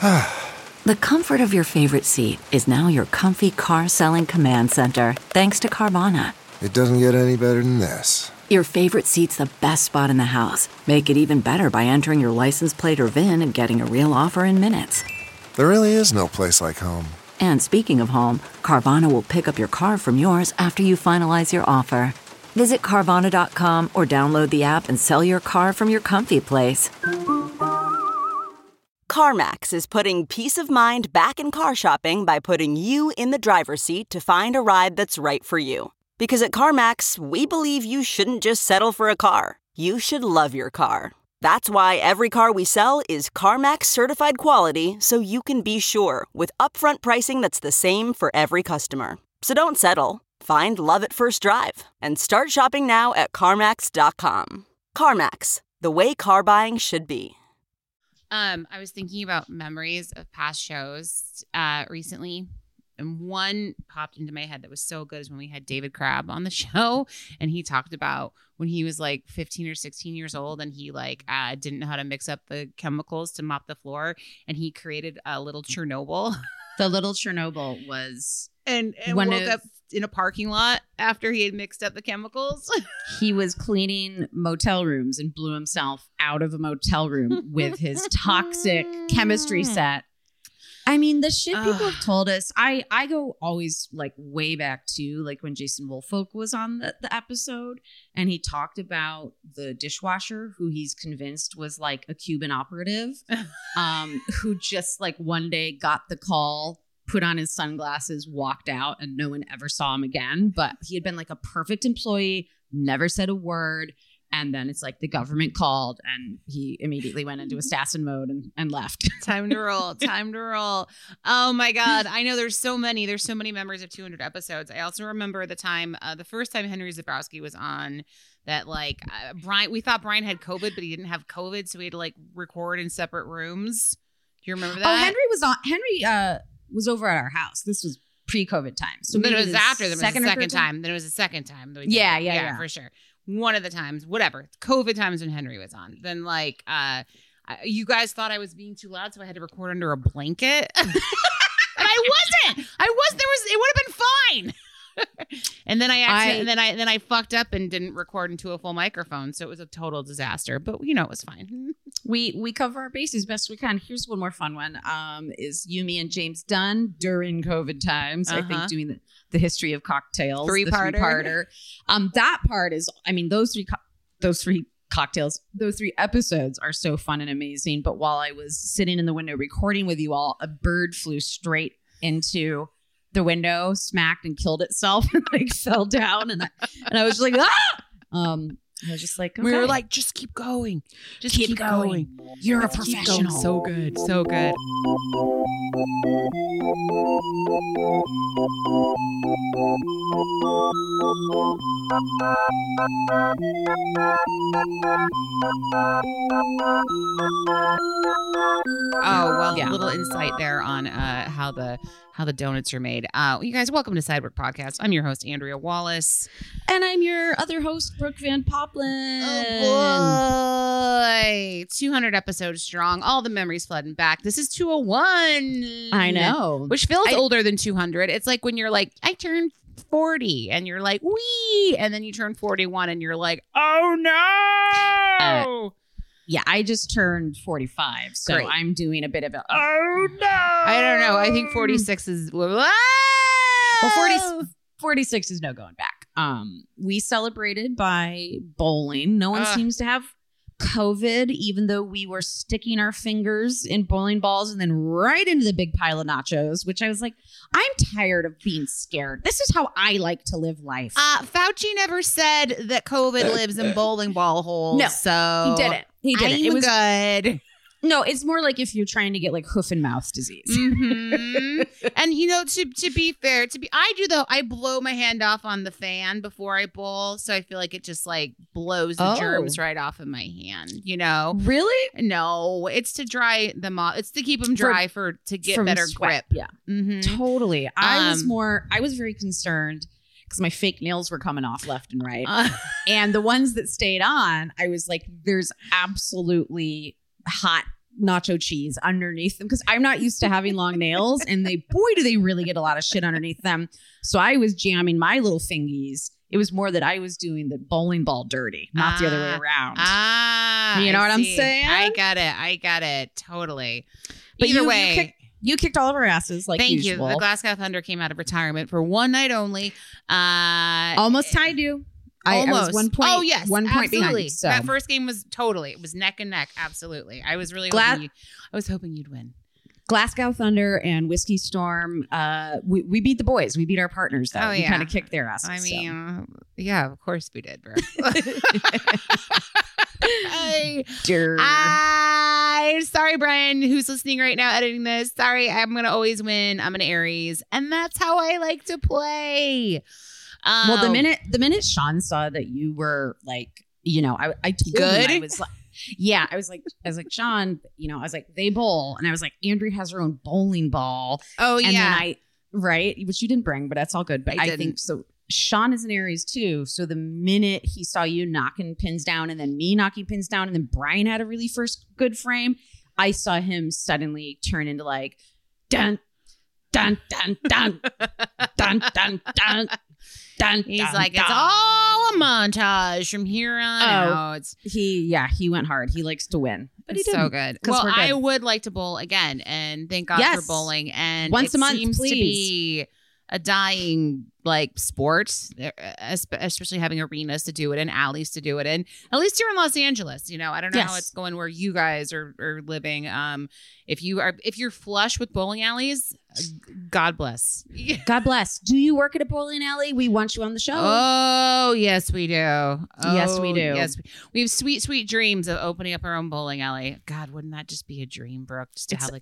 The comfort of your favorite seat is now your comfy car selling command center, thanks to Carvana. It doesn't get any better than this. Your favorite seat's the best spot in the house. Make it even better by entering your license plate or VIN and getting a real offer in minutes. There really is no place like home. And speaking of home, Carvana will pick up your car from yours after you finalize your offer. Visit Carvana.com or download the app and sell your car from your comfy place. CarMax is putting peace of mind back in car shopping by putting you in the driver's seat to find a ride that's right for you. Because at CarMax, we believe you shouldn't just settle for a car. You should love your car. That's why every car we sell is CarMax certified quality, so you can be sure with upfront pricing that's the same for every customer. So don't settle. Find love at first drive and start shopping now at CarMax.com. CarMax, the way car buying should be. I was thinking about memories of past shows recently, and one popped into my head that was so good is when we had David Crabb on the show, and he talked about when he was like 15 or 16 years old, and he didn't know how to mix up the chemicals to mop the floor, and he created a little Chernobyl. The little Chernobyl was and woke up in a parking lot after he had mixed up the chemicals. He was cleaning motel rooms and blew himself out of a motel room with his toxic chemistry set. I mean, the shit people have told us, I go always like way back to like when Jason Wolfolk was on the episode, and he talked about the dishwasher who he's convinced was like a Cuban operative, who just like one day got the call, put on his sunglasses, walked out, and no one ever saw him again. But he had been like a perfect employee, never said a word. And then it's like the government called and he immediately went into assassin mode and left. Time to roll. Time to roll. Oh my God. I know there's so many memories of 200 episodes. I also remember the time, the first time Henry Zebrowski was on, that Brian, we thought Brian had COVID, but he didn't have COVID. So we had to like record in separate rooms. Do you remember that? Oh, Henry was over at our house. This was pre-COVID times. So then it was after. There was a second time. Then it was a second time. Yeah, for sure. One of the times, whatever, COVID times when Henry was on. Then you guys thought I was being too loud, so I had to record under a blanket. And I wasn't. It would have been fine. And then I fucked up and didn't record into a full microphone, so it was a total disaster. But it was fine. We cover our bases best we can. Here's one more fun one. Is you, me, and James Dunn during COVID times. I think doing the history of cocktails, three-parter. That part is, I mean, those three cocktails, those three episodes are so fun and amazing. But while I was sitting in the window recording with you all, a bird flew straight into the window, smacked and killed itself, and like fell down, and I was like, ah! I was just like, okay. We were like, just keep going. Just keep going. You're a professional. So good. So good. Oh, well, yeah. A little insight there on how the donuts are made. You guys, welcome to Sidework Podcast. I'm your host, Andrea Wallace. And I'm your other host, Brooke Van Poplin. Oh, boy. 200 episodes strong. All the memories flooding back. This is 201. I know. Which feels older than 200. It's like when you're like, I turned 40. And you're like, wee. And then you turn 41 and you're like, oh, no. Yeah, I just turned 45, so great. I'm doing a bit of a... Oh, no! I don't know. I think 46 is... Well, 46 is no going back. We celebrated by bowling. No one seems to have COVID, even though we were sticking our fingers in bowling balls and then right into the big pile of nachos, which I was like, I'm tired of being scared. This is how I like to live life. Fauci never said that COVID lives in bowling ball holes. No, so he didn't. It was good. No, it's more like if you're trying to get like hoof and mouth disease. Mm-hmm. And to be fair, I blow my hand off on the fan before I bowl, so I feel like it just like blows the germs right off of my hand. Really? No, it's to dry them off. It's to keep them dry to get better sweat. grip. Yeah, totally. I was very concerned because my fake nails were coming off left and right, and the ones that stayed on, I was like, "There's absolutely hot nacho cheese underneath them because I'm not used to having long nails, and boy, do they really get a lot of shit underneath them. So I was jamming my little fingies. It was more that I was doing the bowling ball dirty, not the other way around. You know what I'm saying? I got it. Totally. But either way. You kicked all of our asses like usual. Thank you. The Glasgow Thunder came out of retirement for one night only. Almost tied you. Almost. I was 1 point. Oh, yes. 1 point absolutely. behind. So. That first game was it was neck and neck. Absolutely. I was really hoping you'd win. Glasgow Thunder and Whiskey Storm. We beat the boys. We beat our partners, though. We kind of kicked their asses. I mean, yeah, of course we did, bro. Sorry, Brian, who's listening right now, editing this. Sorry, I'm going to always win. I'm an Aries. And that's how I like to play. Well, the minute Sean saw that you were like, I told him I was like, yeah, I was like, Sean, I was like, they bowl. And I was like, Andrea has her own bowling ball. Oh, and yeah. Then right, which you didn't bring, but that's all good. But I think so. Sean is an Aries too. So the minute he saw you knocking pins down and then me knocking pins down and then Brian had a really first good frame, I saw him suddenly turn into like, dun, dun, dun, dun, dun, dun, dun. He's like, it's all a montage from here on out. He went hard. He likes to win. But it's so good. Well, I would like to bowl again, and thank God for bowling. And once a month, seems please. To be a dying sport, especially having arenas to do it in, alleys to do it in. At least here in Los Angeles, I don't know how it's going where you guys are living. If you're flush with bowling alleys, God bless. God bless. Do you work at a bowling alley? We want you on the show. Oh, yes, we do. Yes, we do. Yes, we have sweet, sweet dreams of opening up our own bowling alley. God, wouldn't that just be a dream, Brooke? Just to have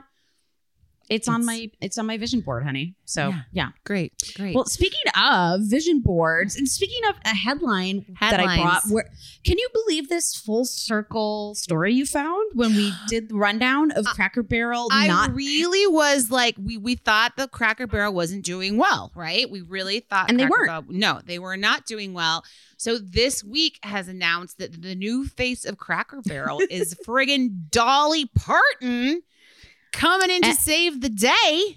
It's on my vision board, honey. So yeah. Great. Well, speaking of vision boards and speaking of a headline that I brought, can you believe this full circle story you found when we did the rundown of Cracker Barrel? I really was like, we thought the Cracker Barrel wasn't doing well, right? We really thought, and they weren't. No, they were not doing well. So this week has announced that the new face of Cracker Barrel is friggin' Dolly Parton. Coming in to save the day.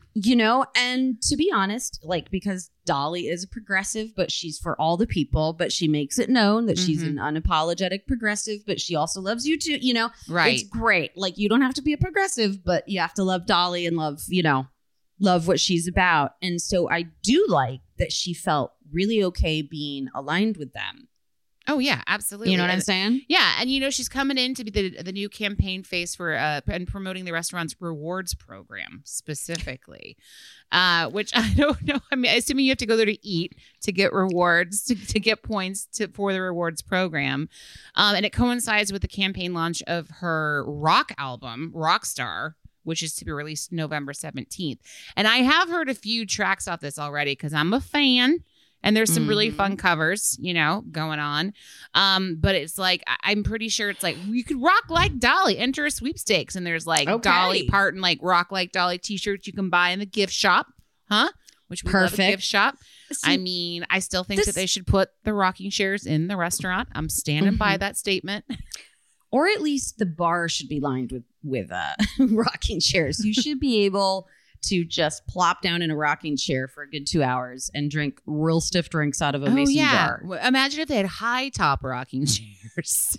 And to be honest, because Dolly is a progressive, but she's for all the people, but she makes it known that she's an unapologetic progressive, but she also loves you too, Right. It's great. You don't have to be a progressive, but you have to love Dolly and love what she's about. And so I do like that she felt really okay being aligned with them. Oh, yeah, absolutely. You know what I'm saying? Yeah. And, she's coming in to be the new campaign face for and promoting the restaurant's rewards program specifically, which I don't know. I mean, assuming you have to go there to eat to get rewards, to get points for the rewards program. And it coincides with the campaign launch of her rock album, Rockstar, which is to be released November 17th. And I have heard a few tracks off this already because I'm a fan. And there's some really fun covers, going on. But it's I'm pretty sure it's you could rock like Dolly, enter a sweepstakes. And there's Dolly Parton, rock like Dolly t-shirts you can buy in the gift shop. Huh? Which we love a gift shop. I mean, I still think that they should put the rocking chairs in the restaurant. I'm standing by that statement. Or at least the bar should be lined with rocking chairs. You should be able to just plop down in a rocking chair for a good 2 hours and drink real stiff drinks out of a mason jar. Imagine if they had high top rocking chairs.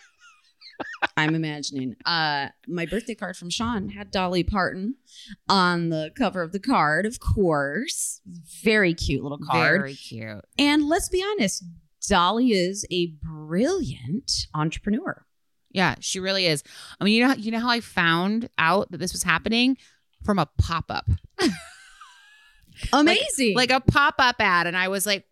I'm imagining. My birthday card from Sean had Dolly Parton on the cover of the card, of course. Very cute little card. Very cute. And let's be honest, Dolly is a brilliant entrepreneur. Yeah, she really is. I mean, you know how I found out that this was happening? From a pop-up. Amazing. Like a pop-up ad. And I was like,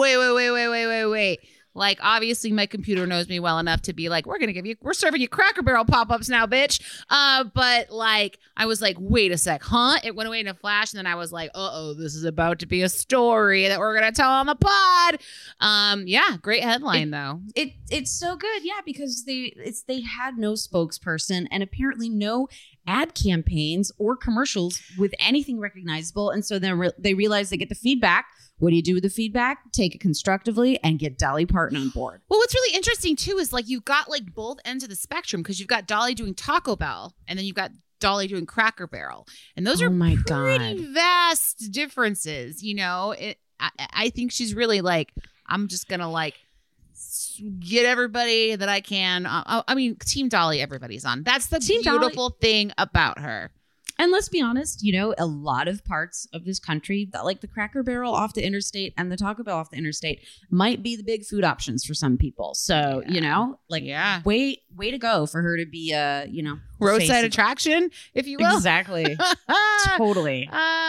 wait. Obviously my computer knows me well enough to be we're serving you Cracker Barrel pop-ups now, bitch. But I was like, wait a sec, huh? It went away in a flash. And then I was like, this is about to be a story that we're going to tell on the pod. Yeah, great headline though. It's so good. Yeah, because they had no spokesperson and apparently no ad campaigns or commercials with anything recognizable. And so then they realize they get the feedback, What do you do with the feedback? Take it constructively and get Dolly Parton on board. Well, what's really interesting too is like you've got like both ends of the spectrum because you've got Dolly doing Taco Bell and then you've got Dolly doing Cracker Barrel, and those are pretty vast differences. You know, I think she's really like, I'm just gonna like get everybody that I can. I mean, Team Dolly, everybody's on. That's the beautiful thing about her. And let's be honest, you know, a lot of parts of this country, like the Cracker Barrel off the interstate and the Taco Bell off the interstate, might be the big food options for some people. So, you know, like, way to go for her to be a, you know, roadside attraction, if you will. Exactly. Totally.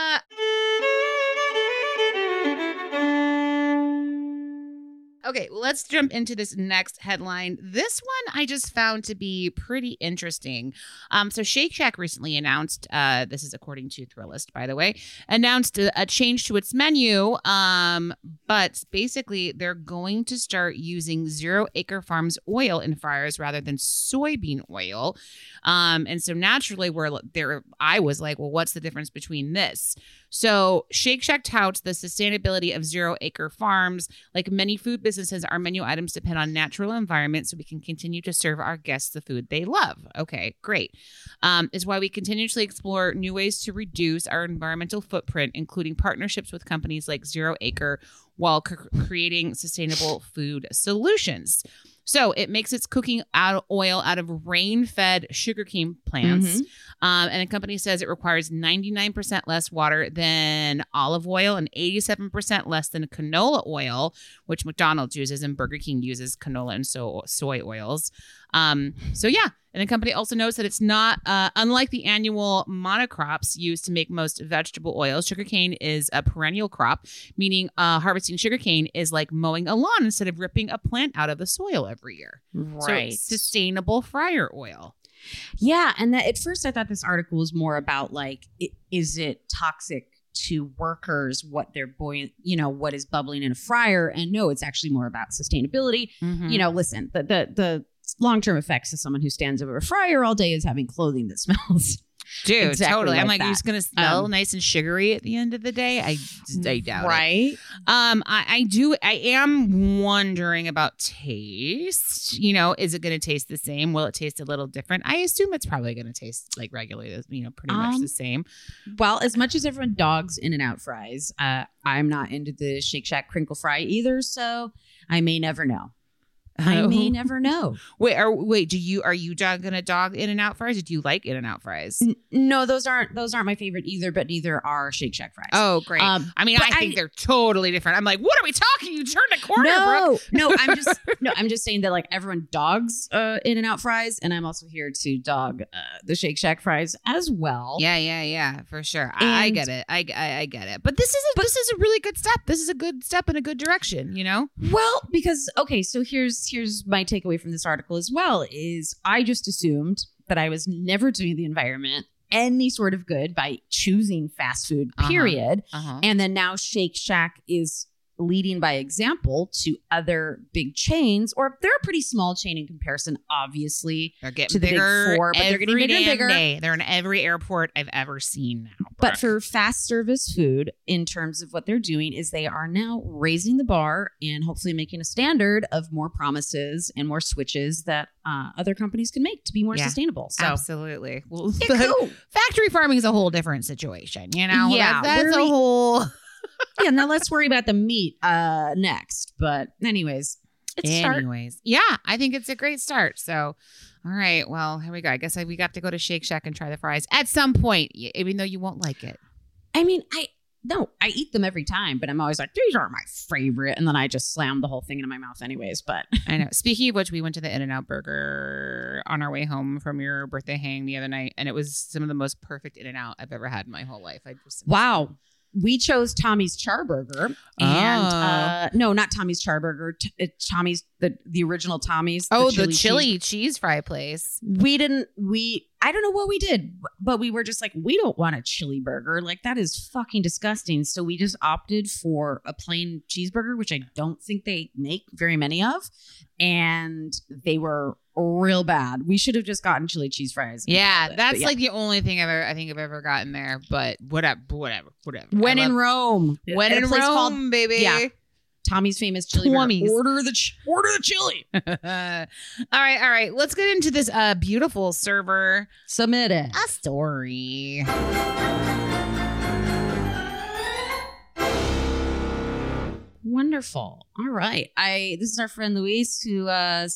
Okay, well, let's jump into this next headline. This one I just found to be pretty interesting. So Shake Shack recently announced, this is according to Thrillist, by the way, announced a change to its menu. But basically, they're going to start using Zero Acre Farms oil in fryers rather than soybean oil. And so naturally, I was like, well, what's the difference between this? So Shake Shack touts the sustainability of Zero Acre Farms. Like many food businesses, our menu items depend on natural environment so we can continue to serve our guests the food they love. Okay, great. Is why we continuously explore new ways to reduce our environmental footprint, including partnerships with companies like Zero Acre, while creating sustainable food solutions. So it makes its cooking oil out of rain-fed sugarcane plants. And the company says it requires 99% less water than olive oil and 87% less than canola oil, which McDonald's uses and Burger King uses canola and soy oils. So yeah. And the company also notes that it's not, unlike the annual monocrops used to make most vegetable oils, sugarcane is a perennial crop, meaning harvesting sugarcane is like mowing a lawn instead of ripping a plant out of the soil every year. Right. So sustainable fryer oil. Yeah. And at first I thought this article was more about like, is it toxic to workers, what they're what is bubbling in a fryer? And no, it's actually more about sustainability. You know, listen, the long-term effects of someone who stands over a fryer all day is having clothing that smells. Dude, exactly totally. I'm like, that. you're just going to smell nice and sugary at the end of the day? I doubt it. Right. I am wondering about taste. You know, is it going to taste the same? Will it taste a little different? I assume it's probably going to taste like regularly, pretty much the same. Well, as much as everyone dogs In-N-Out fries, I'm not into the Shake Shack crinkle fry either, so I may never know. I may never know. Wait, are you gonna dog In-N-Out fries? Or do you like In-N-Out fries? No, those aren't my favorite either, but neither are Shake Shack fries. Oh, great. I think they're totally different. I'm like, what are we talking? You turned a corner, Brooke. I'm just saying that like everyone dogs In-N-Out fries, and I'm also here to dog the Shake Shack fries as well. Yeah, for sure. I get it. I get it. But this is a really good step. This is a good step in a good direction, you know? Well, because so here's my takeaway from this article as well is I just assumed that I was never doing the environment any sort of good by choosing fast food, period. And then now Shake Shack is leading by example to other big chains, or they're a pretty small chain in comparison, obviously. They're getting to the bigger big four, but they're getting bigger and bigger. Day. They're in every airport I've ever seen now. Brooke. But for fast service food, in terms of what they're doing, is they are now raising the bar and hopefully making a standard of more promises and more switches that other companies can make to be more sustainable. So absolutely. Well, factory farming is a whole different situation, you know? Yeah, that's a whole... Yeah, now let's worry about the meat next. But anyways, it's a start. Yeah, I think it's a great start. So, all right, well, here we go. I guess we got to go to Shake Shack and try the fries at some point, even though you won't like it. I mean, I eat them every time, but I'm always like, these aren't my favorite. And then I just slam the whole thing into my mouth anyways. But I know. Speaking of which, we went to the In-N-Out Burger on our way home from your birthday hang the other night, and it was some of the most perfect In-N-Out I've ever had in my whole life. Wow. We chose Tommy's Charburger, and no, not Tommy's Charburger. Tommy's the original Tommy's. The chili cheese fry place. I don't know what we did, but we were just like, we don't want a chili burger. Like that is fucking disgusting. So we just opted for a plain cheeseburger, which I don't think they make very many of, and they were real bad. We should have just gotten chili cheese fries. Yeah, that's like the only thing I've ever gotten there. But whatever. When in Rome, baby. Yeah. Tommy's famous chili. Order the chili. All right. Let's get into this beautiful server. Submit it. A story. Wonderful. All right. This is our friend Luis who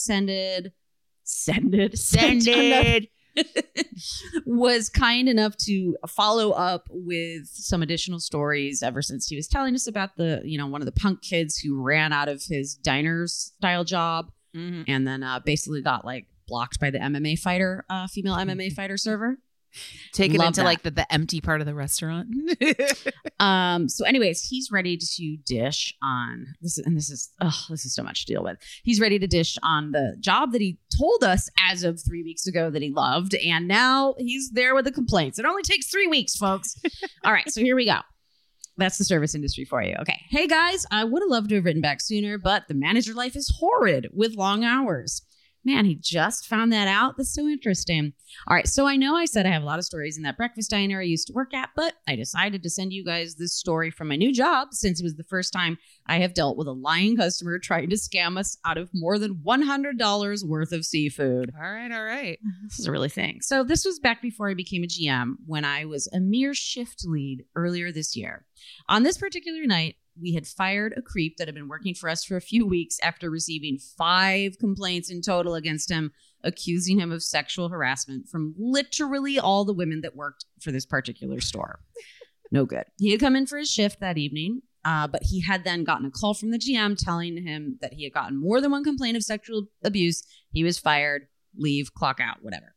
was kind enough to follow up with some additional stories ever since he was telling us about one of the punk kids who ran out of his diner style job and then basically got like blocked by the MMA fighter, female MMA fighter server. Taken into like the empty part of the restaurant. So anyways, he's ready to dish on this. And this is so much to deal with. He's ready to dish on the job that he told us as of 3 weeks ago that he loved. And now he's there with the complaints. It only takes 3 weeks, folks. All right. So here we go. That's the service industry for you. Okay. Hey guys, I would have loved to have written back sooner, but the manager life is horrid with long hours. Man, he just found that out. That's so interesting. All right. So I know I said I have a lot of stories in that breakfast diner I used to work at, but I decided to send you guys this story from my new job since it was the first time I have dealt with a lying customer trying to scam us out of more than $100 worth of seafood. All right. This is a really thing. So this was back before I became a GM when I was a mere shift lead earlier this year. On this particular night, we had fired a creep that had been working for us for a few weeks after receiving 5 complaints in total against him, accusing him of sexual harassment from literally all the women that worked for this particular store. No good. He had come in for his shift that evening, but he had then gotten a call from the GM telling him that he had gotten more than one complaint of sexual abuse. He was fired, leave, clock out, whatever.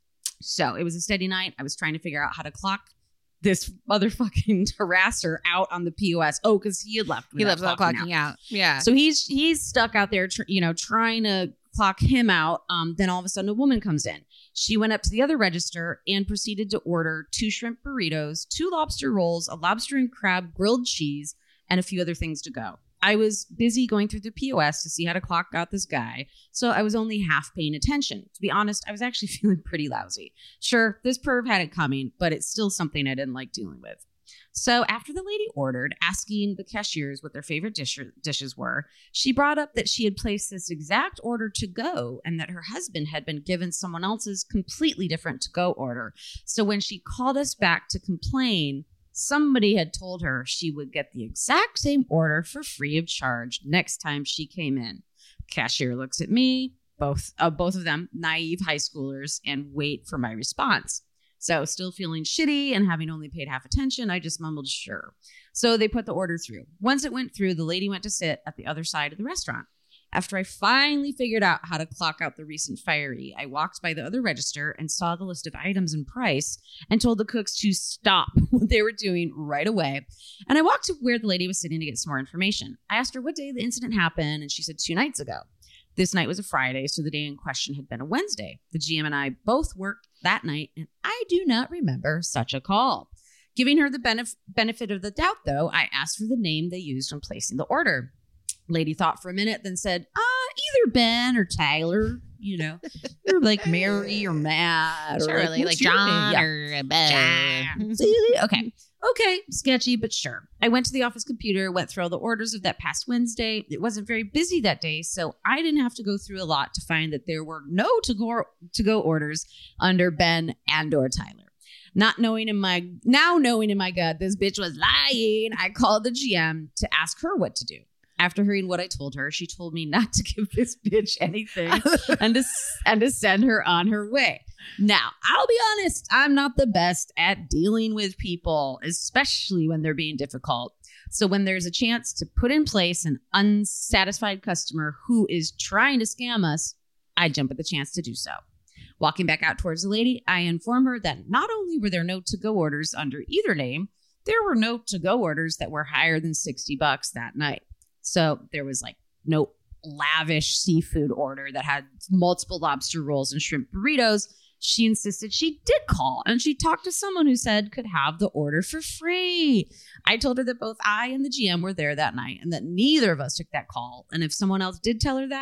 So it was a steady night. I was trying to figure out how to clock this motherfucking harasser out on the POS. Oh, because he had left. He left without clocking out. Yeah. So he's stuck out there, trying to clock him out. Then all of a sudden, a woman comes in. She went up to the other register and proceeded to order 2 shrimp burritos, 2 lobster rolls, a lobster and crab grilled cheese, and a few other things to go. I was busy going through the POS to see how to clock out this guy, so I was only half paying attention. To be honest, I was actually feeling pretty lousy. Sure, this perv had it coming, but it's still something I didn't like dealing with. So after the lady ordered, asking the cashiers what their favorite dishes were, she brought up that she had placed this exact order to go and that her husband had been given someone else's completely different to go order. So when she called us back to complain, somebody had told her she would get the exact same order for free of charge next time she came in. Cashier looks at me, both of them naive high schoolers, and wait for my response. So still feeling shitty and having only paid half attention, I just mumbled, sure. So they put the order through. Once it went through, the lady went to sit at the other side of the restaurant. After I finally figured out how to clock out the recent fiery, I walked by the other register and saw the list of items and price and told the cooks to stop what they were doing right away. And I walked to where the lady was sitting to get some more information. I asked her what day the incident happened, and she said 2 nights ago. This night was a Friday, so the day in question had been a Wednesday. The GM and I both worked that night, and I do not remember such a call. Giving her the benefit of the doubt, though, I asked for the name they used when placing the order. Lady thought for a minute, then said, either Ben or Tyler, or like Mary or Matt. Or Shirley, like John or Ben. Okay, sketchy, but sure. I went to the office computer, went through all the orders of that past Wednesday. It wasn't very busy that day, so I didn't have to go through a lot to find that there were no to-go orders under Ben and or Tyler. Knowing in my gut this bitch was lying, I called the GM to ask her what to do. After hearing what I told her, she told me not to give this bitch anything and to send her on her way. Now, I'll be honest, I'm not the best at dealing with people, especially when they're being difficult. So when there's a chance to put in place an unsatisfied customer who is trying to scam us, I jump at the chance to do so. Walking back out towards the lady, I inform her that not only were there no to-go orders under either name, there were no to-go orders that were higher than $60 that night. So there was like no lavish seafood order that had multiple lobster rolls and shrimp burritos. She insisted she did call, and she talked to someone who said could have the order for free. I told her that both I and the GM were there that night and that neither of us took that call. And if someone else did tell her that,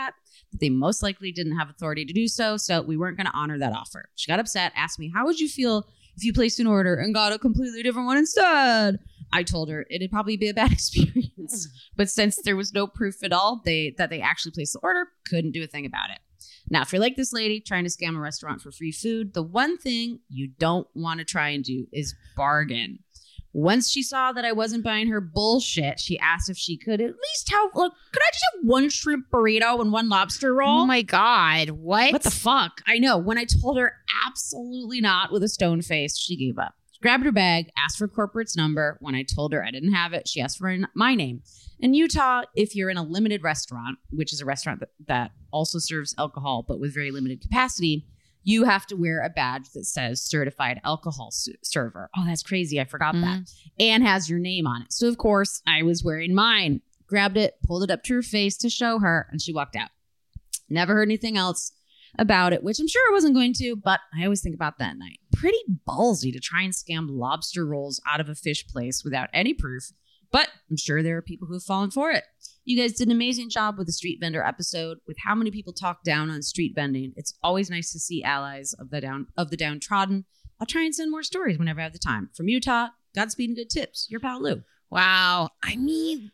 that they most likely didn't have authority to do so, so we weren't going to honor that offer. She got upset, asked me, how would you feel if you placed an order and got a completely different one instead? I told her it'd probably be a bad experience. But since there was no proof at all that they actually placed the order, couldn't do a thing about it. Now, if you're like this lady trying to scam a restaurant for free food, the one thing you don't want to try and do is bargain. Once she saw that I wasn't buying her bullshit, she asked if she could at least have, could I just have one shrimp burrito and one lobster roll? Oh my God. What the fuck? I know. When I told her absolutely not with a stone face, she gave up. She grabbed her bag, asked for corporate's number. When I told her I didn't have it, she asked for my name. In Utah, if you're in a limited restaurant, which is a restaurant that also serves alcohol, but with very limited capacity, you have to wear a badge that says certified alcohol server. Oh, that's crazy. I forgot that. And has your name on it. So, of course, I was wearing mine. Grabbed it, pulled it up to her face to show her, and she walked out. Never heard anything else about it, which I'm sure I wasn't going to, but I always think about that night. Pretty ballsy to try and scam lobster rolls out of a fish place without any proof. But I'm sure there are people who have fallen for it. You guys did an amazing job with the street vendor episode. With how many people talk down on street vending, it's always nice to see allies of the downtrodden. I'll try and send more stories whenever I have the time. From Utah, Godspeed and good tips. Your pal Lou. Wow. I mean,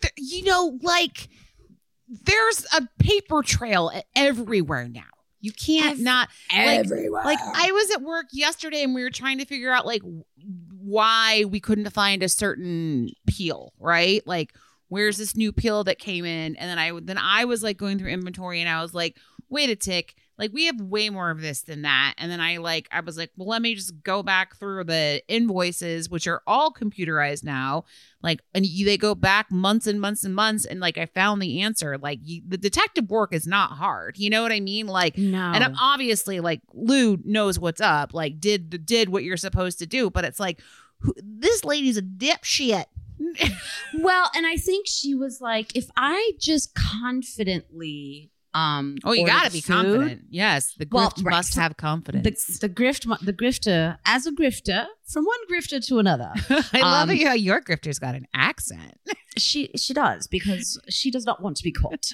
there's a paper trail everywhere now. You can't not everywhere. I was at work yesterday and we were trying to figure out why we couldn't find a certain peel, right? Where's this new peel that came in? And then I was going through inventory and I was like, wait a tick. We have way more of this than that. And then I was like, well, let me just go back through the invoices, which are all computerized now. They go back months and months and months. And I found the answer. The detective work is not hard. You know what I mean? No. And I'm obviously Lou knows what's up. Did what you're supposed to do. But it's this lady's a dipshit. Well, and I think she was if I just confidently you gotta be confident. Yes, the grift must have confidence. The grifter, as a grifter, from one grifter to another. I love how your grifter's got an accent. She does, because she does not want to be caught.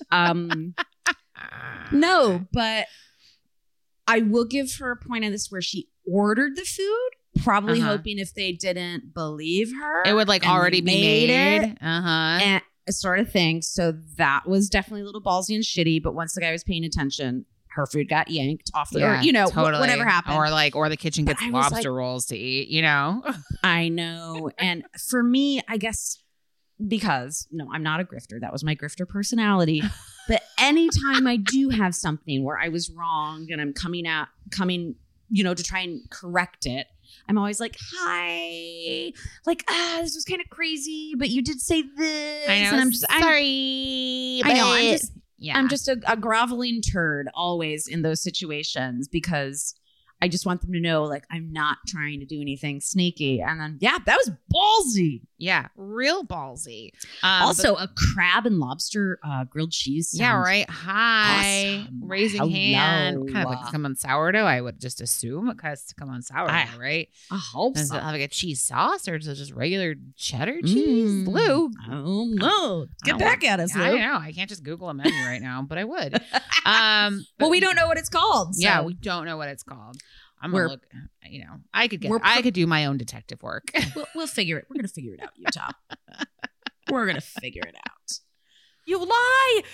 No, but I will give her a point on this where she ordered the food, probably hoping if they didn't believe her, it would already be made. And sort of thing. So that was definitely a little ballsy and shitty. But once the guy was paying attention, her food got yanked off the, totally. Whatever happened. Or the kitchen gets lobster rolls to eat, I know. And for me, I guess, because I'm not a grifter. That was my grifter personality. But anytime I do have something where I was wrong and I'm coming, to try and correct it, I'm always hi, this was kind of crazy, but you did say this. I know. And I'm sorry. I know. I'm just a groveling turd always in those situations, because I just want them to know, I'm not trying to do anything sneaky. And then, that was ballsy. Yeah, real ballsy. Also, a crab and lobster grilled cheese. Yeah, right. Hi. Awesome. Raising hand. Kind of come on sourdough, I would just assume it has to come on sourdough, right? I hope Does so. it have a cheese sauce, or is it just regular cheddar cheese? Lou. Oh, no. Get back at us, Lou. I know. I can't just Google a menu right now, but I would. Well, we don't know what it's called. So. Yeah, we don't know what it's called. I'm gonna look. I could do my own detective work. We'll figure it. We're gonna figure it out, Utah. We're gonna figure it out. You lie.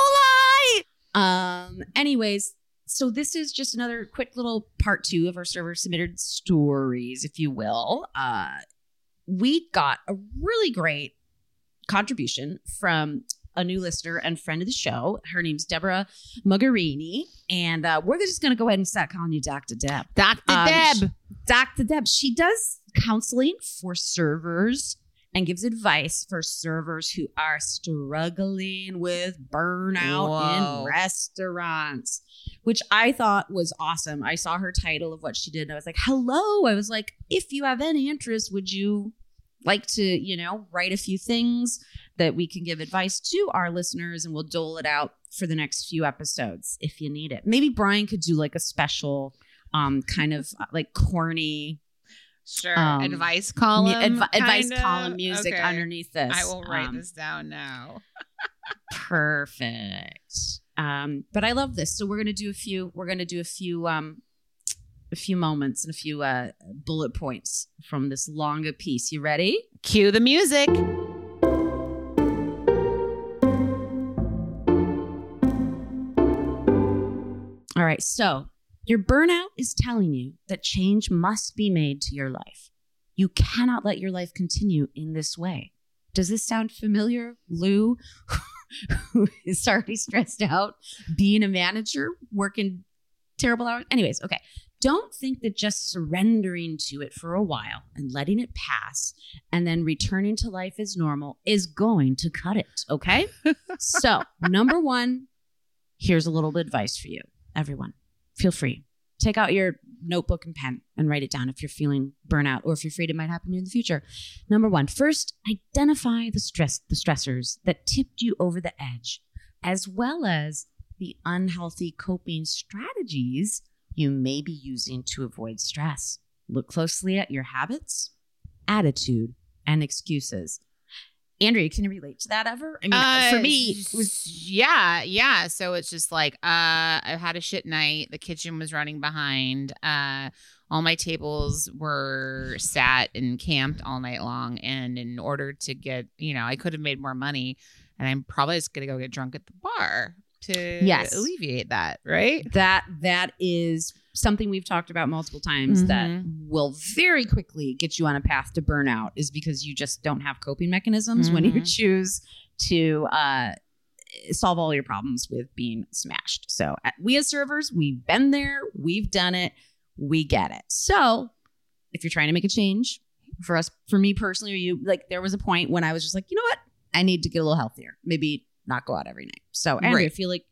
Anyways, so this is just another quick little part 2 of our server submitted stories, if you will. We got a really great contribution from a new listener and friend of the show. Her name's Deborah Mugherini. And we're just going to go ahead and start calling you Dr. Deb. Dr. Deb. Dr. Deb. She does counseling for servers and gives advice for servers who are struggling with burnout in restaurants, which I thought was awesome. I saw her title of what she did, and I was like, hello. I was like, if you have any interest, would you like to, write a few things that we can give advice to our listeners, and we'll dole it out for the next few episodes if you need it. Maybe Brian could do a special kind of corny advice column advice column music underneath this. I will write this down now. Perfect. But I love this. So we're gonna do a few moments and a few bullet points from this longer piece. You ready? Cue the music. All right, so your burnout is telling you that change must be made to your life. You cannot let your life continue in this way. Does this sound familiar, Lou, who is already stressed out, being a manager, working terrible hours? Anyways, okay. Don't think that just surrendering to it for a while and letting it pass and then returning to life as normal is going to cut it, okay? So, number one, here's a little bit of advice for you. Everyone, feel free. Take out your notebook and pen and write it down if you're feeling burnout or if you're afraid it might happen to you in the future. Number one, first, identify the stressors that tipped you over the edge, as well as the unhealthy coping strategies you may be using to avoid stress. Look closely at your habits, attitude, and excuses. Andrea, can you relate to that ever? I mean, for me, it was... Yeah. So it's just like, I've had a shit night. The kitchen was running behind. All my tables were sat and camped all night long. And in order to get, I could have made more money, and I'm probably just going to go get drunk at the bar to alleviate that, right? That is something we've talked about multiple times that will very quickly get you on a path to burnout, is because you just don't have coping mechanisms when you choose to solve all your problems with being smashed. So we as servers, we've been there, we've done it, we get it. So if you're trying to make a change, for me personally, or you, like, there was a point when I was just like, you know what? I need to get a little healthier. Maybe not go out every night. So Andrea, I feel like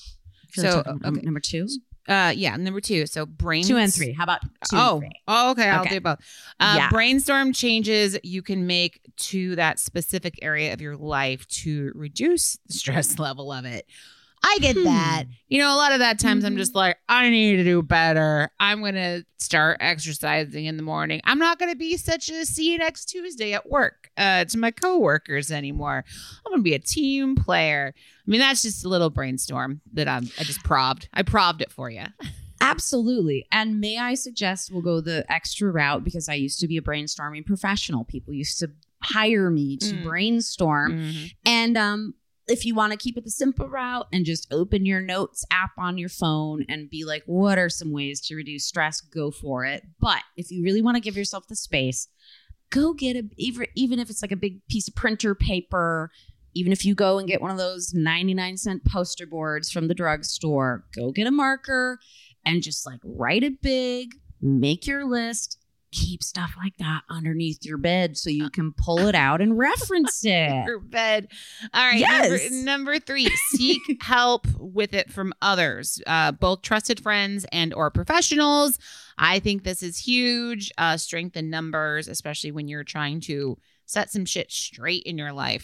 number two. Number two. So 2 and 3. How about 2 and 3? Okay. I'll do both. Brainstorm changes you can make to that specific area of your life to reduce the stress level of it. I get that. A lot of that times I'm just like, I need to do better. I'm going to start exercising in the morning. I'm not going to be such a see you next Tuesday at work to my coworkers anymore. I'm going to be a team player. I mean, that's just a little brainstorm that I just proved. I proved it for you. Absolutely. And may I suggest we'll go the extra route, because I used to be a brainstorming professional. People used to hire me to brainstorm. And, if you want to keep it the simple route and just open your notes app on your phone and be like, what are some ways to reduce stress? Go for it. But if you really want to give yourself the space, go get even if it's like a big piece of printer paper, even if you go and get one of those 99-cent poster boards from the drugstore, go get a marker and just like write it big, make your list. Keep stuff like that underneath your bed so you can pull it out and reference it. Your bed. All right. Yes. Number 3, seek help with it from others, both trusted friends and or professionals. I think this is huge. Strength in numbers, especially when you're trying to set some shit straight in your life,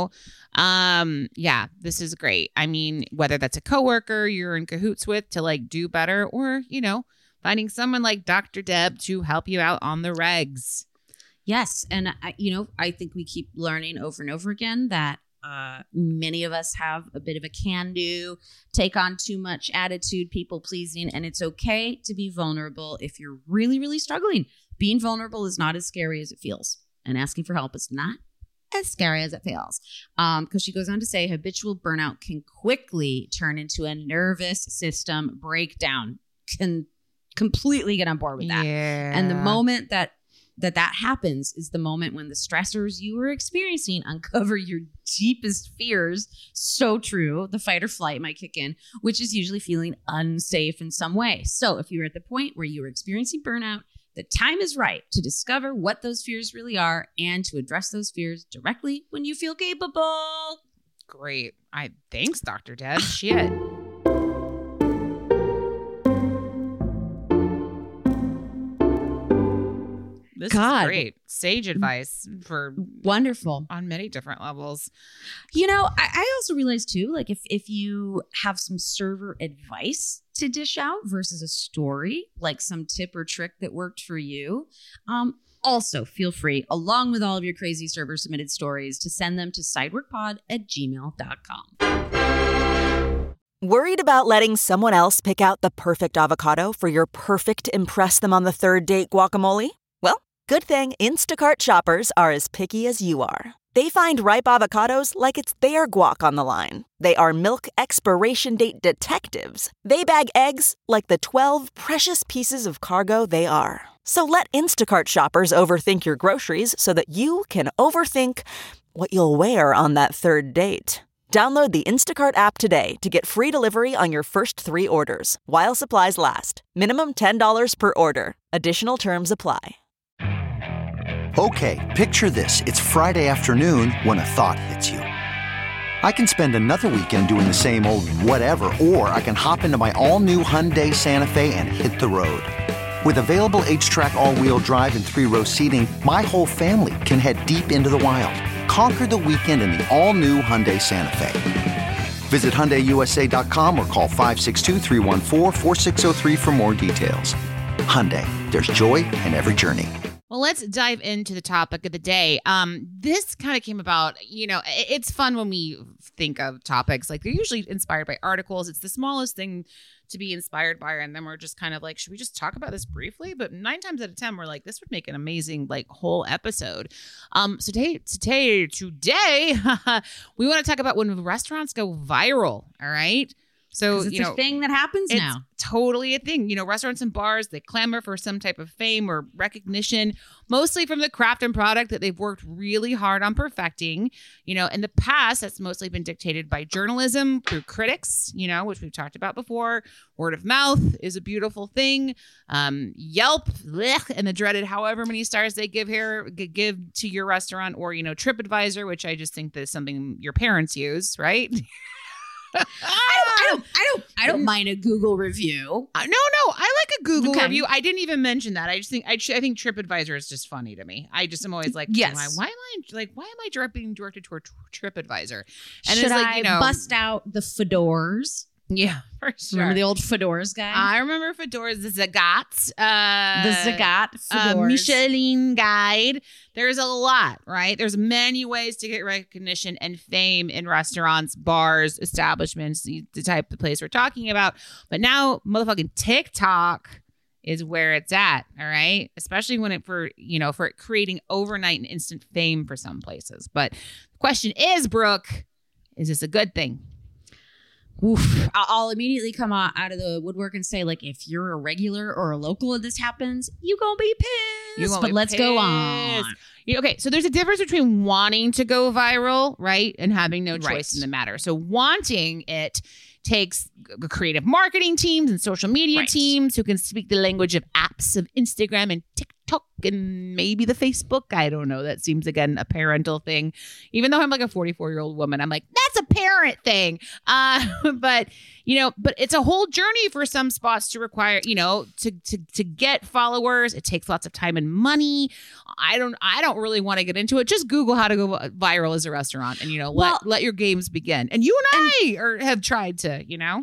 this is great. I mean, whether that's a coworker you're in cahoots with to like do better, or, finding someone like Dr. Deb to help you out on the regs. Yes. And, I think we keep learning over and over again that many of us have a bit of a can-do, take on too much attitude, people-pleasing, and it's okay to be vulnerable if you're really, really struggling. Being vulnerable is not as scary as it feels, and asking for help is not as scary as it feels. Because she goes on to say habitual burnout can quickly turn into a nervous system breakdown. Can completely get on board with that. Yeah. And the moment that happens is the moment when the stressors you were experiencing uncover your deepest fears. So true. The fight or flight might kick in, which is usually feeling unsafe in some way. So if you're at the point where you are experiencing burnout, the time is right to discover what those fears really are and to address those fears directly when you feel capable. Great. Thanks, Dr. Deb. Shit. This is great. Sage advice for wonderful on many different levels. I also realized too, like if you have some server advice to dish out versus a story, like some tip or trick that worked for you, also feel free, along with all of your crazy server submitted stories, to send them to sideworkpod@gmail.com. Worried about letting someone else pick out the perfect avocado for your perfect impress them on the third date guacamole? Well, good thing Instacart shoppers are as picky as you are. They find ripe avocados like it's their guac on the line. They are milk expiration date detectives. They bag eggs like the 12 precious pieces of cargo they are. So let Instacart shoppers overthink your groceries so that you can overthink what you'll wear on that third date. Download the Instacart app today to get free delivery on your first 3 orders, while supplies last. Minimum $10 per order. Additional terms apply. Okay, picture this. It's Friday afternoon when a thought hits you. I can spend another weekend doing the same old whatever, or I can hop into my all-new Hyundai Santa Fe and hit the road. With available H-Track all-wheel drive and 3-row seating, my whole family can head deep into the wild. Conquer the weekend in the all-new Hyundai Santa Fe. Visit HyundaiUSA.com or call 562-314-4603 for more details. Hyundai, there's joy in every journey. Well, let's dive into the topic of the day. This kind of came about, it's fun when we think of topics. Like, they're usually inspired by articles. It's the smallest thing to be inspired by. And then we're just kind of like, should we just talk about this briefly? But 9 times out of 10, we're like, this would make an amazing, whole episode. So today, we want to talk about when restaurants go viral. All right. So, it's a thing that happens now. Totally a thing. Restaurants and bars, they clamor for some type of fame or recognition, mostly from the craft and product that they've worked really hard on perfecting. In the past, that's mostly been dictated by journalism through critics, which we've talked about before. Word of mouth is a beautiful thing. Yelp, and the dreaded however many stars they give to your restaurant, or, TripAdvisor, which I just think that is something your parents use, right? I don't mind a Google review. No, I like a Google review. I didn't even mention that. I think TripAdvisor is just funny to me. I just am always like, yes. Why am I being directed toward TripAdvisor? And should I bust out the Fedors? Yeah, for sure. Remember the old Fedors guy? I remember Fedors, the Zagat. The Zagat Fedors. Michelin Guide. There's a lot, right? There's many ways to get recognition and fame in restaurants, bars, establishments, the type of place we're talking about. But now, motherfucking TikTok is where it's at, all right? Especially when for it creating overnight and instant fame for some places. But the question is, Brooke, is this a good thing? Oof. I'll immediately come out of the woodwork and say, if you're a regular or a local and this happens, you gonna be pissed. But let's go on. Okay, so there's a difference between wanting to go viral, right, and having no choice in the matter. So wanting it takes creative marketing teams and social media teams who can speak the language of apps of Instagram and TikTok and maybe the Facebook. I don't know. That seems, again, a parental thing. Even though I'm like a 44-year-old woman, I'm like, that's a parent thing. But it's a whole journey for some spots to require, to get followers. It takes lots of time and money. I don't really want to get into it. Just Google how to go viral as a restaurant and, let your games begin. And you and I have tried to,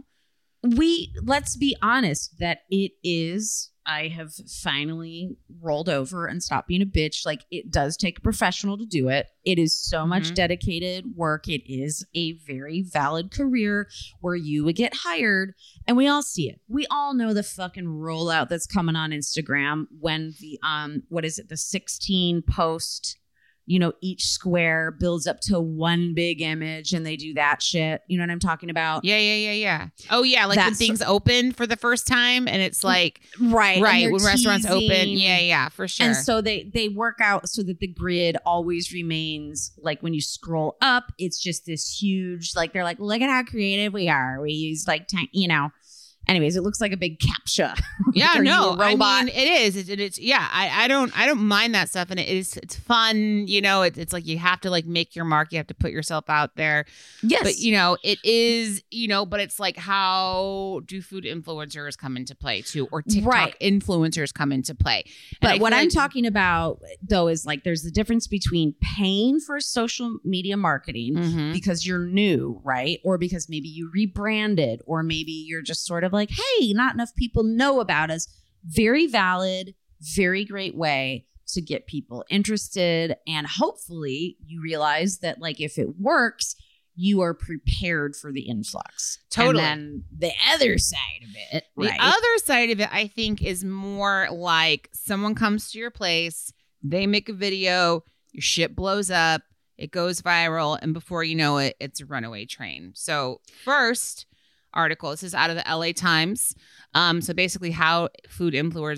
let's be honest that it is. I have finally rolled over and stopped being a bitch. It does take a professional to do it. It is so much dedicated work. It is a very valid career where you would get hired, and we all see it. We all know the fucking rollout that's coming on Instagram when the the 16 post, each square builds up to one big image and they do that shit. You know what I'm talking about? Yeah. Oh, yeah. When things open for the first time and it's right. Right. When restaurants open. Yeah, for sure. And so they work out so that the grid always remains when you scroll up, it's just this huge, they're like, look at how creative we are. We use Anyways, it looks like a big CAPTCHA. Yeah, no, a robot? I mean, it is. It's yeah. I don't mind that stuff, and it's fun. It's like you have to make your mark. You have to put yourself out there. Yes, but it is. But it's how do food influencers come into play too, or TikTok influencers come into play? But what I'm talking about though is there's the difference between paying for social media marketing because you're new, right, or because maybe you rebranded, or maybe you're just sort of hey, not enough people know about us. Very valid, very great way to get people interested. And hopefully you realize that if it works, you are prepared for the influx. Totally. And then the other side of it, the other side of it, I think, is more like someone comes to your place, they make a video, your shit blows up, it goes viral, and before you know it, it's a runaway train. So first article, this is out of the LA Times. So basically how food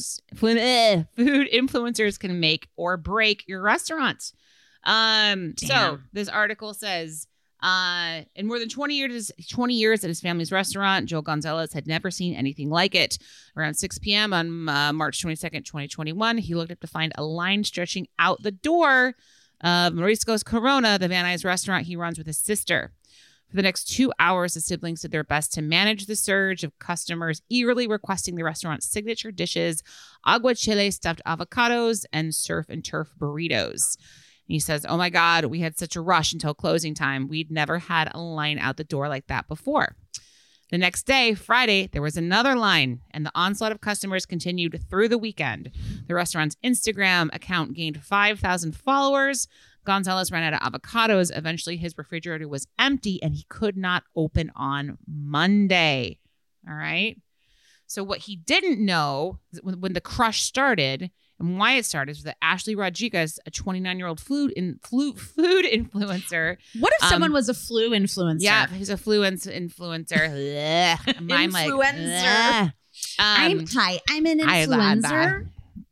influencers can make or break your restaurant. So this article says, in more than 20 years at his family's restaurant, Joel Gonzalez had never seen anything like it. Around 6 p.m. on March 22nd, 2021, he looked up to find a line stretching out the door of Mariscos Corona, the Van Nuys restaurant he runs with his sister. For the next 2 hours, the siblings did their best to manage the surge of customers eagerly requesting the restaurant's signature dishes, aguachile stuffed avocados, and surf and turf burritos. He says, oh my God, we had such a rush until closing time. We'd never had a line out the door like that before. The next day, Friday, there was another line, and the onslaught of customers continued through the weekend. The restaurant's Instagram account gained 5,000 followers. Gonzalez ran out of avocados. Eventually, his refrigerator was empty, and he could not open on Monday. All right? So what he didn't know when the crush started and why it started was that Ashley Rodriguez, a 29-year-old food influencer. What if someone was a flu influencer? Yeah, he's a flu influencer. I'm influencer. I'm an influencer.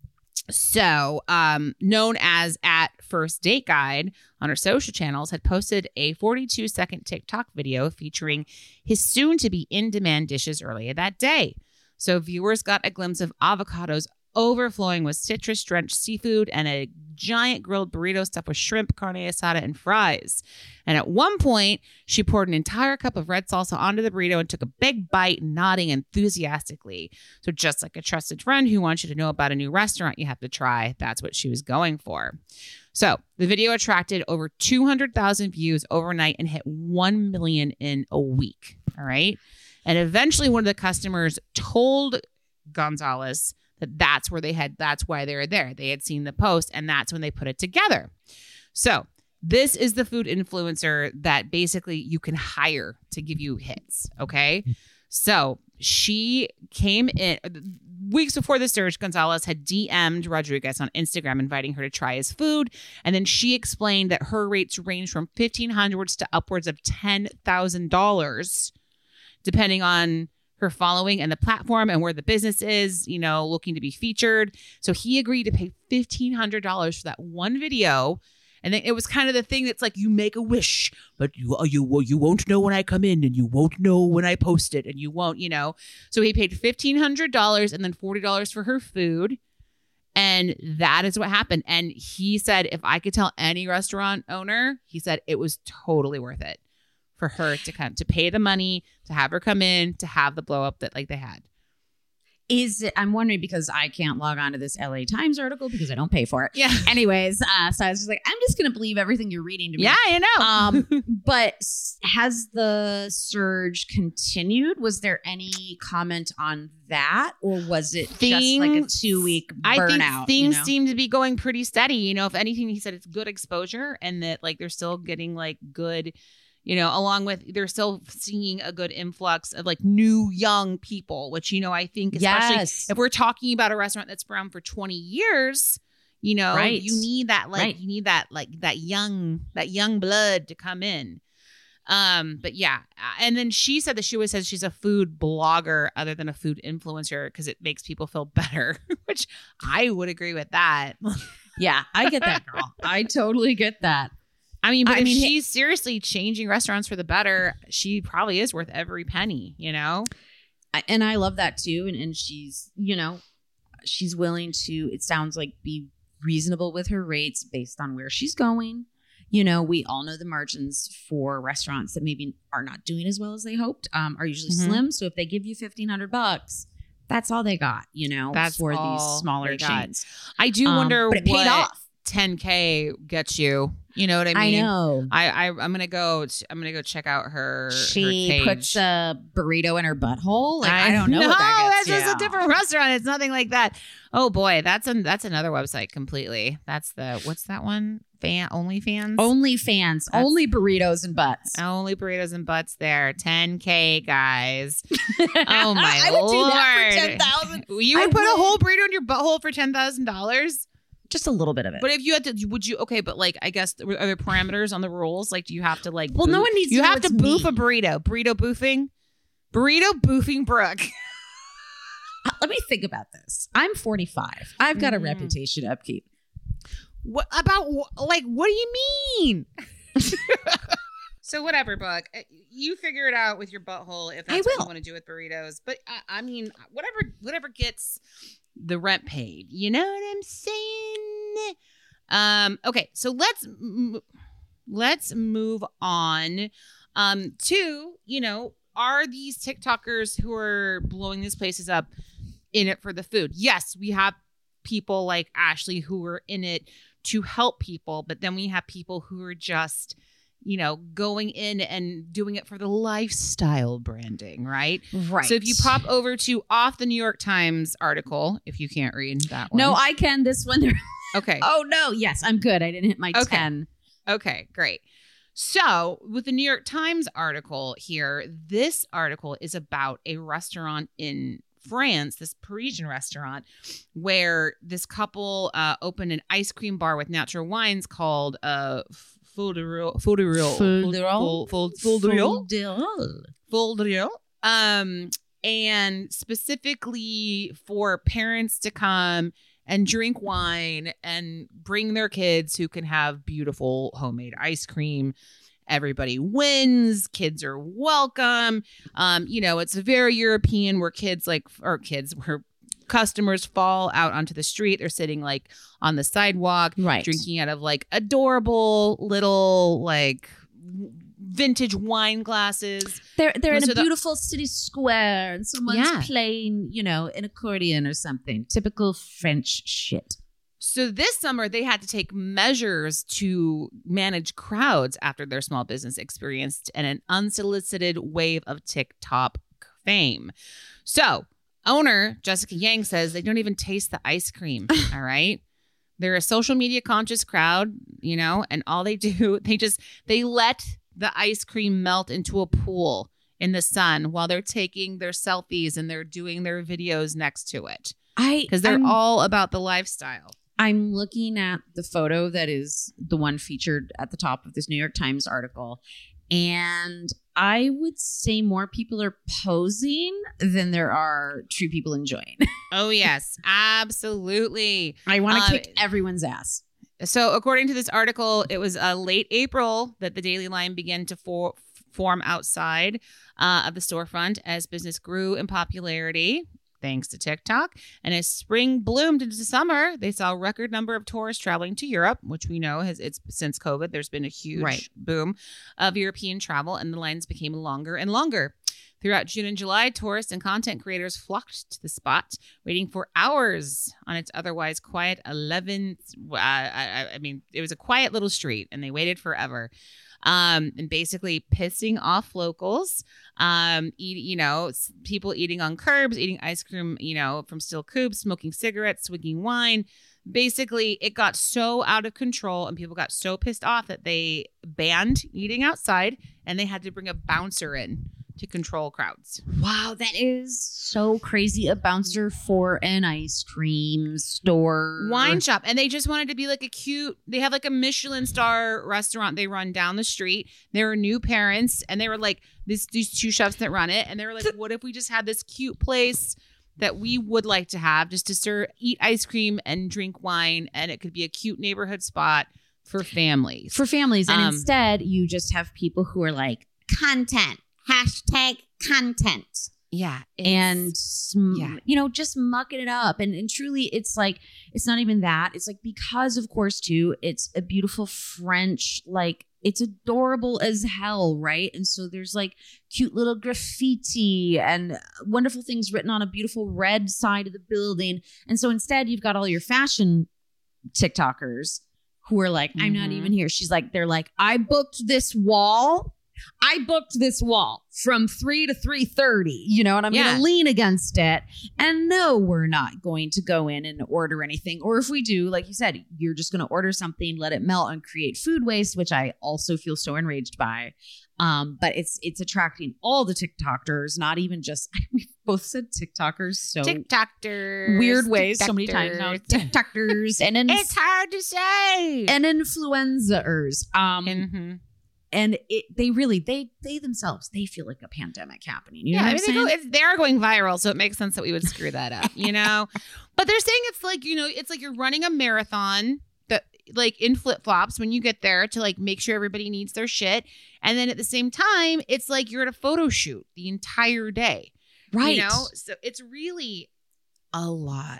So, known as @FirstDateGuide on her social channels, had posted a 42-second TikTok video featuring his soon-to-be in-demand dishes earlier that day. So viewers got a glimpse of avocados overflowing with citrus-drenched seafood and a giant grilled burrito stuffed with shrimp, carne asada, and fries. And at one point, she poured an entire cup of red salsa onto the burrito and took a big bite, nodding enthusiastically. So just like a trusted friend who wants you to know about a new restaurant you have to try, that's what she was going for. So the video attracted over 200,000 views overnight and hit 1 million in a week. All right. And eventually one of the customers told Gonzalez that's why they were there. They had seen the post, and that's when they put it together. So this is the food influencer that basically you can hire to give you hits. Okay. So she came in weeks before the surge. Gonzalez had DM'd Rodriguez on Instagram, inviting her to try his food. And then she explained that her rates range from $1,500 to upwards of $10,000, depending on her following and the platform and where the business is, looking to be featured. So he agreed to pay $1,500 for that one video. And then it was kind of the thing that's like, you make a wish, but you won't know when I come in, and you won't know when I post it, and you won't, So he paid $1,500 and then $40 for her food. And that is what happened. And he said, if I could tell any restaurant owner, he said it was totally worth it for her to come, to pay the money, to have her come in, to have the blow up that they had. I'm wondering, because I can't log on to this LA Times article because I don't pay for it. Yeah. Anyways, so I was just like, I'm just going to believe everything you're reading to me. Yeah, I know. But has the surge continued? Was there any comment on that? Or was it just like a 2-week burnout? I think things seem to be going pretty steady. If anything, he said it's good exposure, and that they're still getting good, along with they're still seeing a good influx of new young people, which, I think, especially if we're talking about a restaurant that's been around for 20 years, right. You need that, you need that, that young blood to come in. But yeah. And then she said that she always says she's a food blogger other than a food influencer because it makes people feel better, which I would agree with that. Yeah, I get that, girl. I totally get that. But if she's seriously changing restaurants for the better, she probably is worth every penny, And I love that too. And she's, she's willing to, it sounds like, be reasonable with her rates based on where she's going. We all know the margins for restaurants that maybe are not doing as well as they hoped, are usually slim. So if they give you $1,500, that's all they got, that's for these smaller chains. I do wonder but it paid off. 10K gets you You know what I mean? I know. I'm gonna go check out her. She her puts a burrito in her butthole. Like, I don't know. No, what that that's gets just a different restaurant. It's nothing like that. Oh boy, that's another website completely. That's what's that one? OnlyFans. OnlyFans. Only burritos and butts. Only burritos and butts. There, 10K guys. Oh my I would Lord. do that for 10,000. You would put a whole burrito in your butthole for $10,000. Just a little bit of it. But if you had to, would you? Okay, but like, I guess are there parameters on the rules? Like, do you have to like? Well, no one needs. You to have to boof a burrito. Burrito boofing. Burrito boofing Brooke. Let me think about this. I'm 45. I've got a reputation to upkeep. What about like? What do you mean? So whatever, Brooke. You figure it out with your butthole if that's what you want to do with burritos. But I mean, whatever gets the rent paid. You know what I'm saying? Okay, so let's move on to, are these TikTokers who are blowing these places up in it for the food? Yes, we have people like Ashley who are in it to help people, but then we have people who are just going in and doing it for the lifestyle branding, right? Right. So if you pop over to off the New York Times article, if you can't read that one. No, I can. This one. Okay. Oh, no. Yes, I'm good. I didn't hit my 10. Okay, great. So with the New York Times article here, this article is about a restaurant in France, this Parisian restaurant, where this couple opened an ice cream bar with natural wines called Foulderiol. And specifically for parents to come and drink wine and bring their kids who can have beautiful homemade ice cream. Everybody wins. Kids are welcome. It's very European where where customers fall out onto the street. They're sitting like on the sidewalk, right, drinking out of like adorable little like vintage wine glasses. They're in a beautiful city square and someone's playing, an accordion or something. Typical French shit. So this summer, they had to take measures to manage crowds after their small business experienced an unsolicited wave of TikTok fame. So owner Jessica Yang says they don't even taste the ice cream. All right. They're a social media conscious crowd, and all they do, they let the ice cream melt into a pool in the sun while they're taking their selfies and they're doing their videos next to it. Because they're all about the lifestyle. I'm looking at the photo that is the one featured at the top of this New York Times article, and I would say more people are posing than there are true people enjoying. Oh, yes, absolutely. I want to kick everyone's ass. So according to this article, it was late April that the daily line began to form outside of the storefront as business grew in popularity. Thanks to TikTok. And as spring bloomed into summer, they saw a record number of tourists traveling to Europe, which we know it's since COVID, there's been a huge boom of European travel, and the lines became longer and longer. Throughout June and July, tourists and content creators flocked to the spot, waiting for hours on its otherwise quiet 11th. It was a quiet little street, and they waited forever. And basically pissing off locals, people eating on curbs, eating ice cream, from steel cubes, smoking cigarettes, swigging wine. Basically, it got so out of control and people got so pissed off that they banned eating outside and they had to bring a bouncer in to control crowds. Wow, that is so crazy. A bouncer for an ice cream store. Wine shop. And they just wanted to be like they have like a Michelin star restaurant they run down the street. There are new parents and they were like, these two chefs that run it. And they were like, what if we just had this cute place that we would like to have just to eat ice cream and drink wine, and it could be a cute neighborhood spot for families. And instead you just have people who are like, content. #content. Yeah. Just mucking it up. And truly, it's like, it's not even that. It's like, because of course, too, it's a beautiful French, like, it's adorable as hell, right? And so there's like cute little graffiti and wonderful things written on a beautiful red side of the building. And so instead, you've got all your fashion TikTokers who are like, I'm not even here. She's like, they're like, I booked this wall from 3 to 3:30, and I'm going to lean against it. And no, we're not going to go in and order anything. Or if we do, like you said, you're just going to order something, let it melt and create food waste, which I also feel so enraged by. But it's attracting all the TikTokers, not even just, we both said TikTokers. So TikTokers. Weird ways. So many times now. TikTokers. And it's hard to say. And influencers. And they themselves, they feel like a pandemic happening. You know what I'm saying? They are going viral, so it makes sense that we would screw that up, But they're saying it's like, it's like you're running a marathon that like in flip-flops when you get there to like make sure everybody needs their shit. And then at the same time, it's like you're at a photo shoot the entire day. Right. So it's really a lot.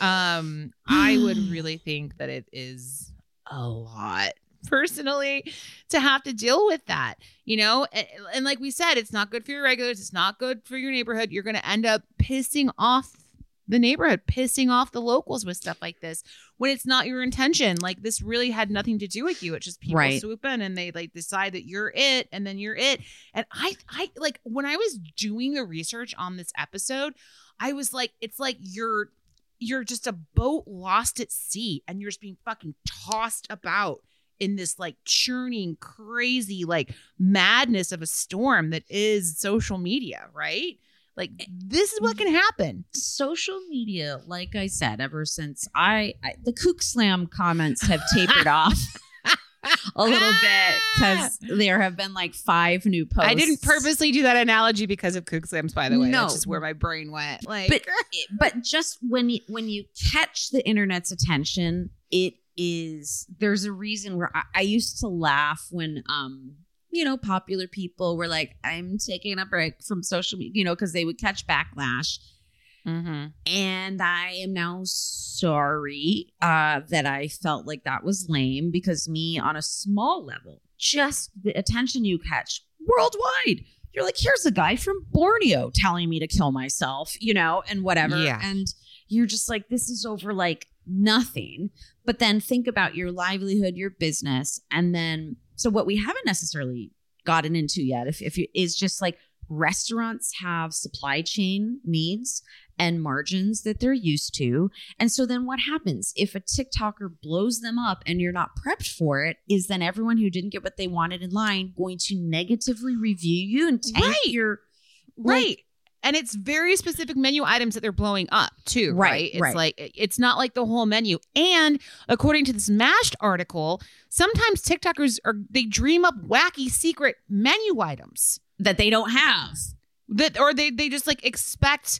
I would really think that it is a lot. Personally, to have to deal with that, and like we said, it's not good for your regulars. It's not good for your neighborhood. You're going to end up pissing off the neighborhood, pissing off the locals with stuff like this when it's not your intention. Like this really had nothing to do with you. It's just people swoop in and they like decide that you're it, and then you're it. And I like when I was doing the research on this episode, I was like, it's like you're just a boat lost at sea, and you're just being fucking tossed about in this like churning, crazy, like madness of a storm that is social media, right? Like this is what can happen. Social media, like I said, ever since the Kook Slam comments have tapered off a little bit because there have been like 5 new posts. I didn't purposely do that analogy because of Kook Slams, by the way. No. That's just where my brain went. Like, but just when you catch the internet's attention, there's a reason where I used to laugh when popular people were like, I'm taking a break from social media, because they would catch backlash. And I am now sorry that I felt like that was lame, because me on a small level, just the attention you catch worldwide, you're like, here's a guy from Borneo telling me to kill myself, and whatever. Yeah. And you're just like, this is over like nothing. But then think about your livelihood, your business. And then, so what we haven't necessarily gotten into yet, is just like restaurants have supply chain needs and margins that they're used to. And so then what happens if a TikToker blows them up and you're not prepped for it? Is then everyone who didn't get what they wanted in line going to negatively review you and tank your right? And it's very specific menu items that they're blowing up too, right? It's like, it's not like the whole menu. And according to this Mashed article, sometimes TikTokers they dream up wacky secret menu items that they don't have. Or they just like expecting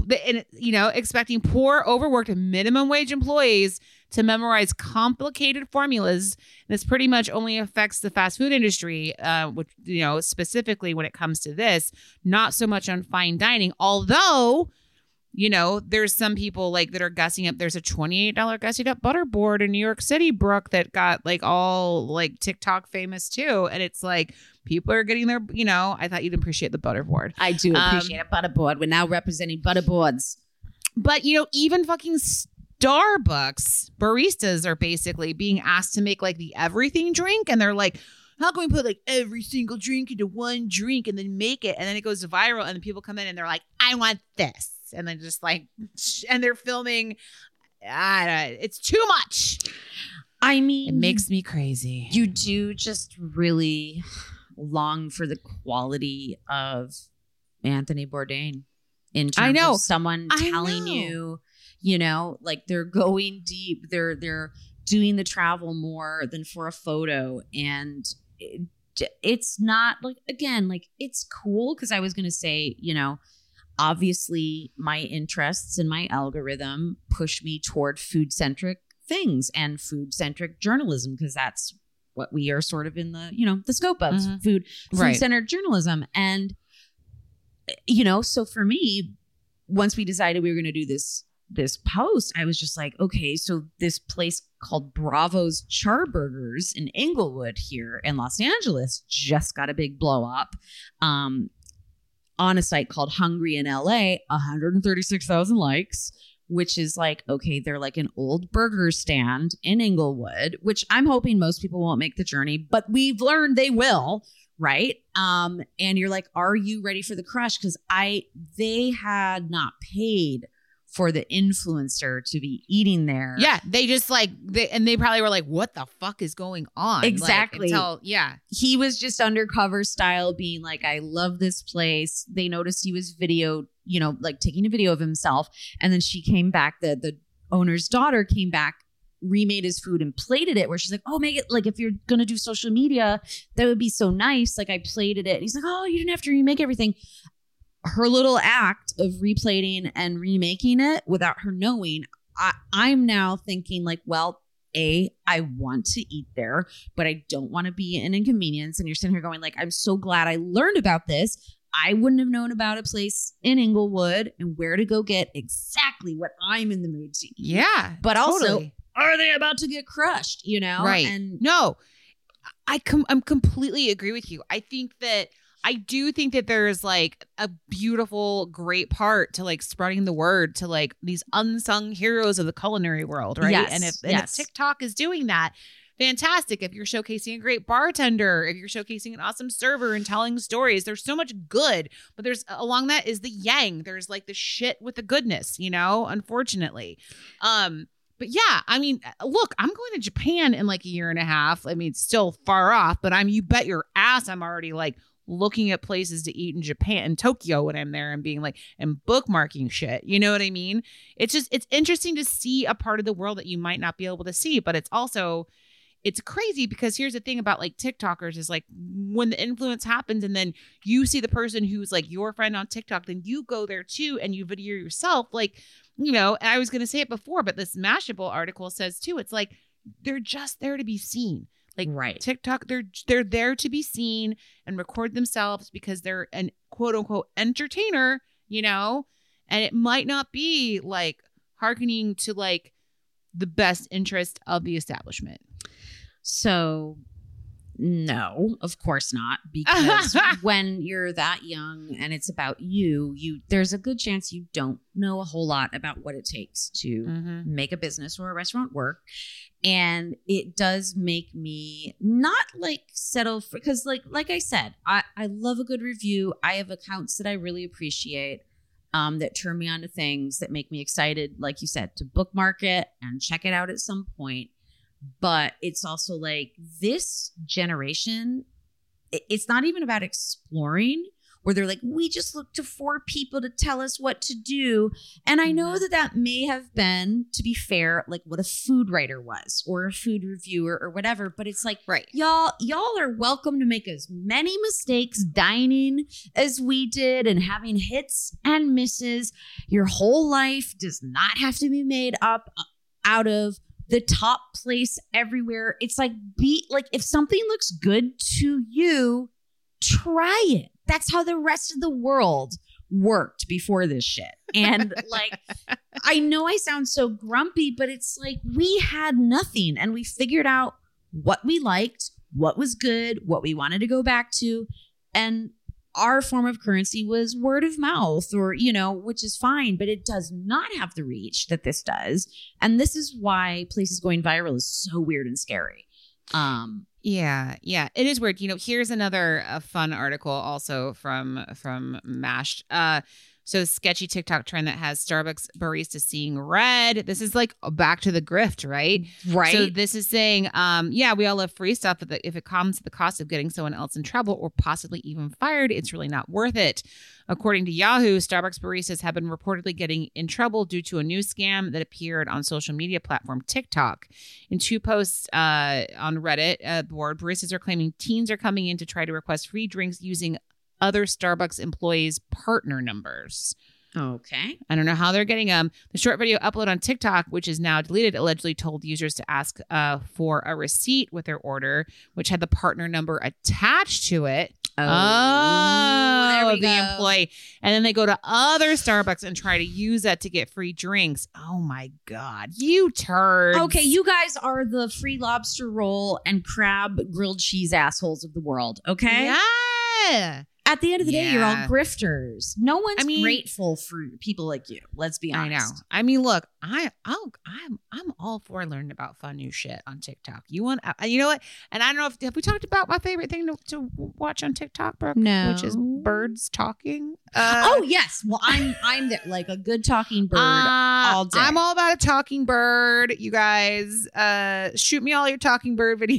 poor, overworked, minimum wage employees to memorize complicated formulas. This pretty much only affects the fast food industry, which, specifically when it comes to this, not so much on fine dining. Although, there's some people like that are gussing up. There's a $28 gussied up butter board in New York City, Brooke, that got like all like TikTok famous too. And it's like people are getting their, I thought you'd appreciate the butter board. I do appreciate a butter board. We're now representing butter boards. But, even fucking Starbucks baristas are basically being asked to make like the everything drink. And they're like, how can we put like every single drink into one drink and then make it? And then it goes viral and then people come in and they're like, I want this. And then just like, and they're filming. It's too much. I mean, it makes me crazy. You do just really long for the quality of Anthony Bourdain in terms of someone telling you, like they're going deep. They're doing the travel more than for a photo. And it's not like, again, like it's cool. Cause I was going to say, obviously my interests and my algorithm push me toward food-centric things and food-centric journalism, because that's what we are sort of in the, the scope of food-centered journalism. And, so for me, once we decided we were going to do this post, I was just like, okay, so this place called Bravo's Charburgers in Inglewood here in Los Angeles just got a big blow up. On a site called Hungry in LA, 136,000 likes. which is like, okay, they're like an old burger stand in Inglewood, which I'm hoping most people won't make the journey, but we've learned they will, right? And you're like, are you ready for the crush? Because they had not paid for the influencer to be eating there. Yeah, they just like, they probably were like, what the fuck is going on? Exactly. Yeah. He was just undercover style being like, I love this place. They noticed he was like taking a video of himself. And then she came back, the owner's daughter came back, remade his food and plated it, where she's like, oh, make it like, if you're going to do social media, that would be so nice. Like I plated it. And he's like, oh, you didn't have to remake everything. Her little act of replating and remaking it without her knowing, I'm now thinking like, well, I want to eat there, but I don't want to be an inconvenience. And you're sitting here going like, I'm so glad I learned about this. I wouldn't have known about a place in Inglewood and where to go get exactly what I'm in the mood to eat. Yeah. But also, totally. Are they about to get crushed? Right. And no, I'm completely agree with you. I do think that there's like a beautiful, great part to like spreading the word to like these unsung heroes of the culinary world, right? Yes, and if TikTok is doing that, fantastic. If you're showcasing a great bartender, if you're showcasing an awesome server and telling stories, there's so much good. But there's along that is the yang. There's like the shit with the goodness, unfortunately. But yeah, I mean, look, I'm going to Japan in like a year and a half. I mean, it's still far off, but you bet your ass I'm already like looking at places to eat in Japan and Tokyo when I'm there and being like, and bookmarking shit. You know what I mean? It's interesting to see a part of the world that you might not be able to see, but it's crazy because here's the thing about like TikTokers is like when the influence happens and then you see the person who's like your friend on TikTok, then you go there too and you video yourself. Like, and I was going to say it before, but this Mashable article says too, it's like, they're just there to be seen. Like right. TikTok, they're there to be seen and record themselves because they're an quote unquote entertainer, and it might not be like hearkening to like the best interest of the establishment. So no, of course not, because when you're that young and it's about you, there's a good chance you don't know a whole lot about what it takes to make a business or a restaurant work. And it does make me not like settle for, because like I said, I love a good review. I have accounts that I really appreciate that turn me on to things that make me excited, like you said, to bookmark it and check it out at some point. But it's also like this generation, it's not even about exploring where they're like, we just look to 4 people to tell us what to do. And I know that may have been, to be fair, like what a food writer was or a food reviewer or whatever. But it's like, right. y'all are welcome to make as many mistakes dining as we did and having hits and misses. Your whole life does not have to be made up out of the top place everywhere. It's like, if something looks good to you, try it. That's how the rest of the world worked before this shit. And like, I know I sound so grumpy, but it's like we had nothing and we figured out what we liked, what was good, what we wanted to go back to. And our form of currency was word of mouth or, which is fine, but it does not have the reach that this does. And this is why places going viral is so weird and scary. Yeah, it is weird. Here's another fun article also from Mashed. So sketchy TikTok trend that has Starbucks barista seeing red. This is like back to the grift, right? Right. So this is saying, we all love free stuff, but if it comes at the cost of getting someone else in trouble or possibly even fired, it's really not worth it. According to Yahoo, Starbucks baristas have been reportedly getting in trouble due to a new scam that appeared on social media platform TikTok. In 2 posts on Reddit board, baristas are claiming teens are coming in to try to request free drinks using other Starbucks employees' partner numbers. Okay. I don't know how they're getting them. The short video upload on TikTok, which is now deleted, allegedly told users to ask for a receipt with their order, which had the partner number attached to it. There we the go. Employee. And then they go to other Starbucks and try to use that to get free drinks. Oh my God. You turds. Okay, you guys are the free lobster roll and crab grilled cheese assholes of the world, okay? Yeah. At the end of the day, you're all grifters. No one's grateful for people like you. Let's be honest. I know. I mean, look, I'm all for learning about fun new shit on TikTok. You know what? And I don't know have we talked about my favorite thing to watch on TikTok, Brooke? No, which is birds talking. Oh yes. Well, I'm there, like a good talking bird all day. I'm all about a talking bird. You guys, shoot me all your talking bird videos.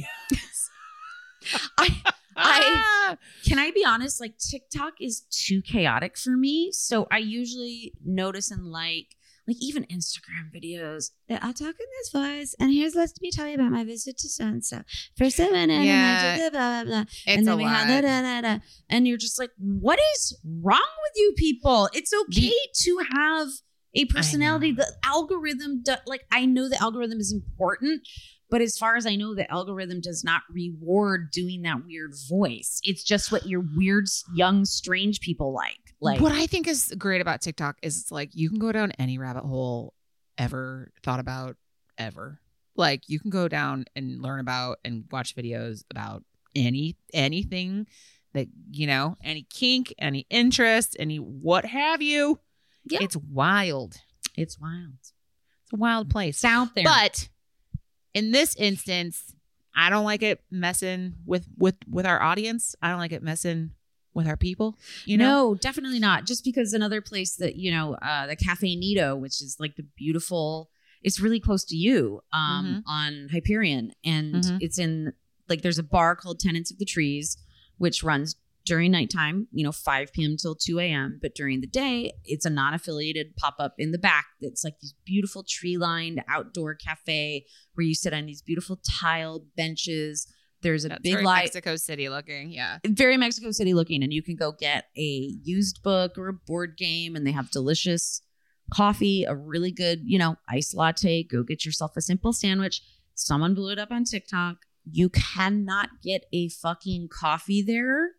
Can I be honest? Like TikTok is too chaotic for me. So I usually notice and like even Instagram videos. I'll talk in this voice, and here's let me tell you about my visit to so-and-so. First I went in and I did blah, blah, blah. It's and then a we lot. had da. And you're just like, what is wrong with you people? It's okay to have a personality. The algorithm, I know the algorithm is important, but as far as I know, the algorithm does not reward doing that weird voice. It's just what your weird, young, strange people like. Like what I think is great about TikTok is it's like you can go down any rabbit hole ever thought about ever. Like you can go down and learn about and watch videos about anything that, any kink, any interest, any what have you. Yeah. It's wild. It's wild. It's a wild place. It's out there. But in this instance, I don't like it messing with our audience. I don't like it messing with our people. No, definitely not. Just because another place that, the Cafe Nido, which is like the beautiful, it's really close to you on Hyperion. And it's in there's a bar called Tenants of the Trees, which runs during nighttime, 5 p.m. till 2 a.m. But during the day, it's a non-affiliated pop-up in the back. It's like these beautiful tree-lined outdoor cafe where you sit on these beautiful tile benches. There's a big light. Mexico City looking. Yeah. Very Mexico City looking. And you can go get a used book or a board game. And they have delicious coffee, a really good, iced latte. Go get yourself a simple sandwich. Someone blew it up on TikTok. You cannot get a fucking coffee there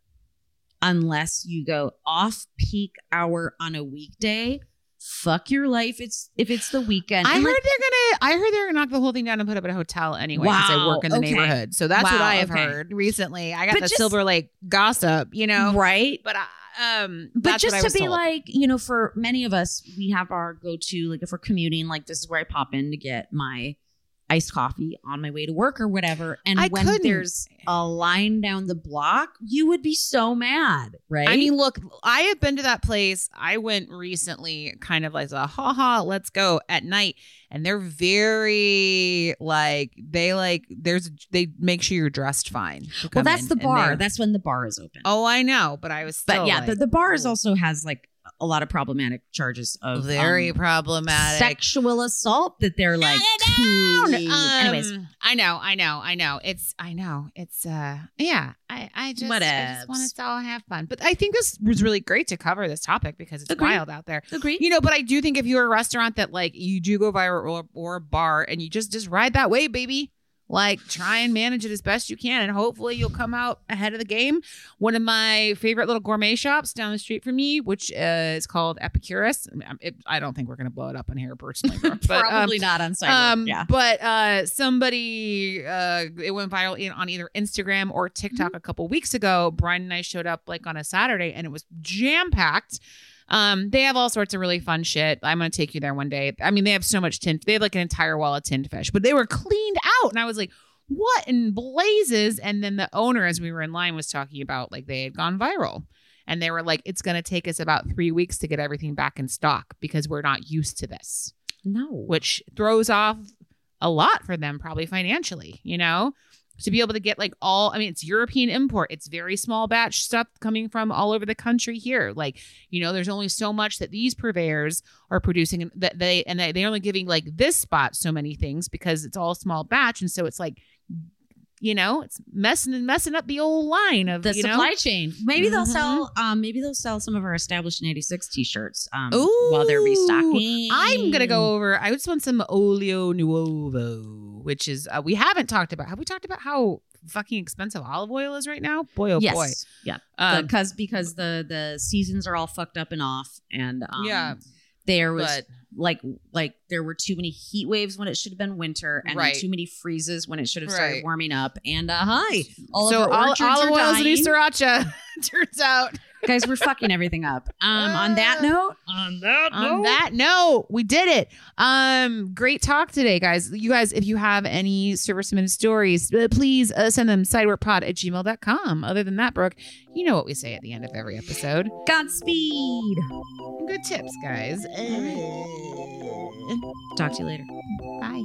unless you go off peak hour on a weekday. Fuck your life. If it's the weekend. I heard they're gonna knock the whole thing down and put up at a hotel anyway because I work in the neighborhood. So that's what I have heard recently. I got Silver Lake gossip, right? But but just to be told. like, for many of us, we have our go-to. Like if we're commuting, like this is where I pop in to get my iced coffee on my way to work or whatever. And there's a line down the block, you would be so mad, right? I mean, look, I have been to that place. I went recently kind of like let's go at night. And they're very they make sure you're dressed fine. Well, that's the bar. That's when the bar is open. Oh, I know. But I was still the bar also has a lot of problematic charges of very problematic sexual assault that they're like anyways. I know. It's yeah. I just want us to all have fun. But I think this was really great to cover this topic because it's wild out there. Agreed. But I do think if you're a restaurant that you do go viral or a bar and you just ride that wave, baby. Try and manage it as best you can, and hopefully you'll come out ahead of the game. One of my favorite little gourmet shops down the street from me, which is called Epicurus. I don't think we're going to blow it up on here personally. But, probably not on site. Yeah. But somebody, it went viral on either Instagram or TikTok a couple weeks ago. Brian and I showed up on a Saturday, and it was jam-packed. They have all sorts of really fun shit. I'm going to take you there one day. I mean, they have so much they have an entire wall of tinned fish, but they were cleaned out. And I was like, what in blazes? And then the owner, as we were in line, was talking about they had gone viral. And they were like, it's going to take us about 3 weeks to get everything back in stock because we're not used to this. No. Which throws off a lot for them, probably financially, to be able to get it's European import. It's very small batch stuff coming from all over the country here. There's only so much that these purveyors are producing that they're only giving this spot so many things because it's all small batch. And so it's it's messing up the old line of the supply chain. Maybe they'll sell some of our Established in 86 t-shirts while they're restocking. I'm going to go over. I just want some Olio Nuovo, which is we haven't talked about. Have we talked about how fucking expensive olive oil is right now? Boy, oh boy. Yeah. Because the seasons are all fucked up and off, and there was there were too many heat waves when it should have been winter, and then too many freezes when it should have started warming up. And all of our orchards olive are oils dying. and sriracha turns out. Guys, we're fucking everything up. On that note, we did it. Great talk today, guys. You guys, if you have any server submitted stories, please send them sideworkpod@gmail.com. Other than that, Brooke, you know what we say at the end of every episode. Godspeed. Good tips, guys. Talk to you later. Bye.